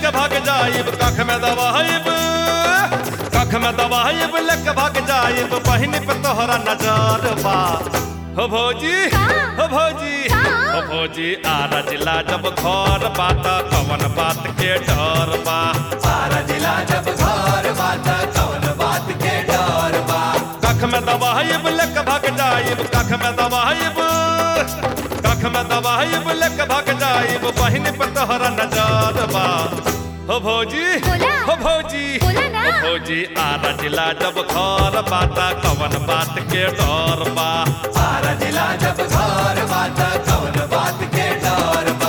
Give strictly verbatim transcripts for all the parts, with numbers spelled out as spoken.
लेके भाग जाइब कख में दवाइब कख में दवाइब लेके भाग जाइब बहिनी पे तोहरा नजर बा हो भौजी हो भौजी हो भौजी आरा जिला जब घर बात कवन बात के डर बा आरा जिला जब घर बात कवन बात के डर बा कख में दवाइब लेके भाग जाइब कख में दवाइब कख में दवाइब लेके भाग जाइब बहिनी पे तोहरा नजर बा हो भौजी हो भौजी हो भौजी आरा जिला जब घर बात कवन बात के डर बा आरा जिला जब घर बात कवन बात के डर बा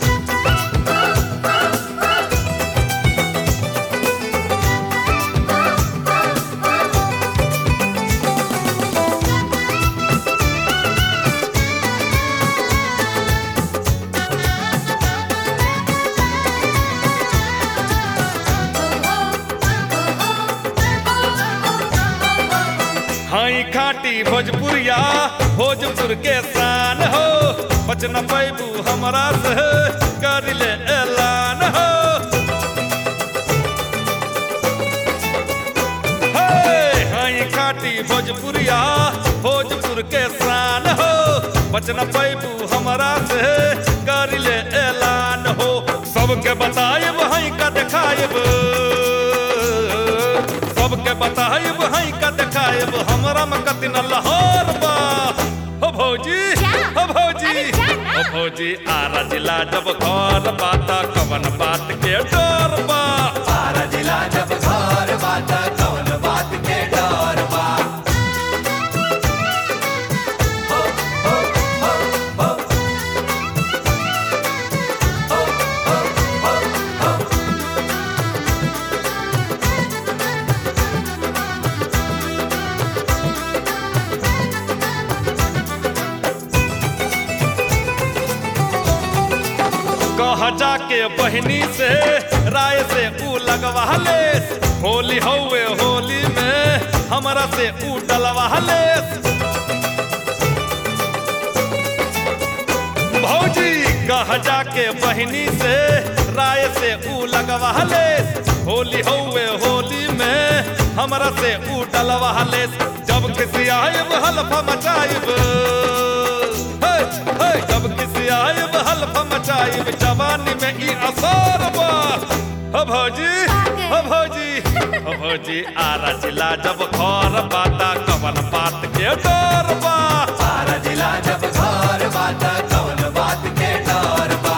हाई खाटी भोजपुरिया भोजपुर के शान हो बच न पैबू हमरा से कर ले ऐलान हो हाई खाटी भोजपुरिया भोजपुर के शान हो बच न पैबू हमरा से कर ले ऐलान हो सबके बताइब हाई का देखाइब सबके बताइब हाई का देखाइब हमरा में कति न लहर बा हो भौजी हो भौजी हो भौजी आरा जिला जब घर बात कवन बात के डर बा आरा जिला जब घर बात कवन बात के डर बा हो हो हो हो हो हो हो हो कह जाके बहनी से राय से ऊ लगवा ले होली हौवे होली में हमरा से ऊ डलवा ले भौजी कह जाके बहनी से राय से ऊ लगवा ले होली हौवे होली में हमरा से ऊ डलवा ले जब किसी आइब हल्फा मचाइब जब किसी आइब हल्फा मचाइब जवानी में ई असर बा हो भौजी हो भौजी हो भौजी आरा जिला जब घर बाता कवन बात के डर बा आरा जिला जब घर बात कवन बात के डर बा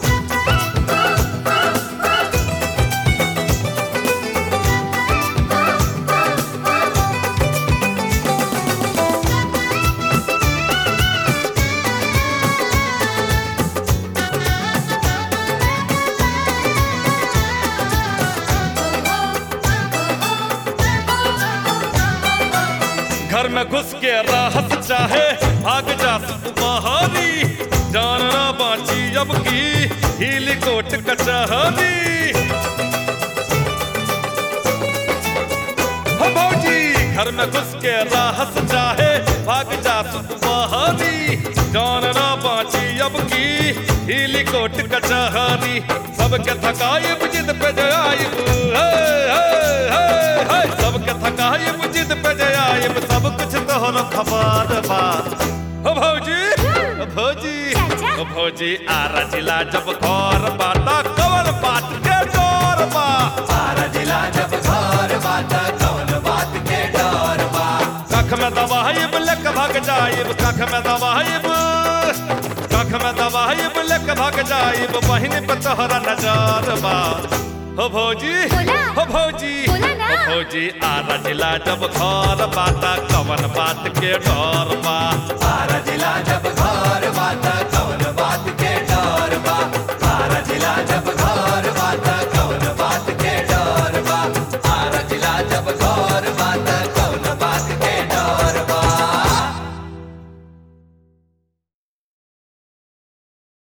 घर में घुस के राहत चाहे भाग जा बहारी जान ना बाची अब की हीली कोट कचहरी हो भौजी घर में घुस के राहत चाहे भाग जा बहारी जान ना बाची अब की हीली कोट कचहरी सबके थकाइब जिद पे जाइब सबके थकाइब जिद पे जाइब सब कुछ तोहरो खबर बा हो भौजी हो भौजी हो भौजी आरा जिला जब घर बाता कवन बात के डर बा आरा जिला जब घर बात कवन बात के डर बा कख में दवाइब लेके भाग जाइब कख में दवाइब कख में दवाइब लेके भाग जाइब बहिनी पे तोहरा नजर बा हो भौजी हो भौजी हो भौजी आरा जिला जब घर बाता कवन बात के डर बा आरा जिला जब घर बात कवन बात के डर बा आरा जिला जब